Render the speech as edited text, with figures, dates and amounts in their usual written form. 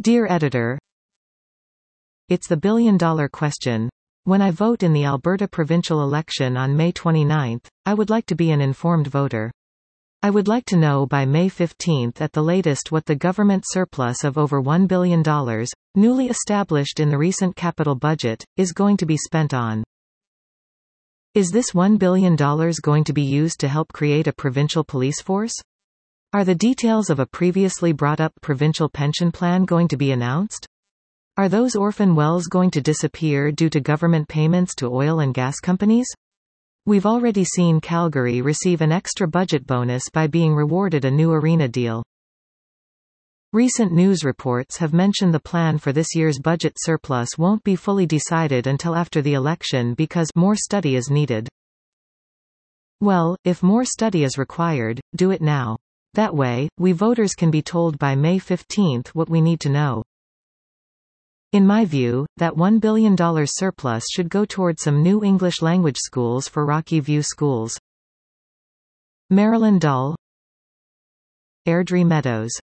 Dear Editor, it's the billion-dollar question. When I vote in the Alberta provincial election on May 29, I would like to be an informed voter. I would like to know by May 15 at the latest what the government surplus of over $1 billion, newly established in the recent capital budget, is going to be spent on. Is this $1 billion going to be used to help create a provincial police force? Are the details of a previously brought-up provincial pension plan going to be announced? Are those orphan wells going to disappear due to government payments to oil and gas companies? We've already seen Calgary receive an extra budget bonus by being rewarded a new arena deal. Recent news reports have mentioned the plan for this year's budget surplus won't be fully decided until after the election because more study is needed. Well, if more study is required, do it now. That way, we voters can be told by May 15 what we need to know. In my view, that $1 billion surplus should go toward some new English language schools for Rocky View schools. Marilyn Dull, Airdrie Meadows.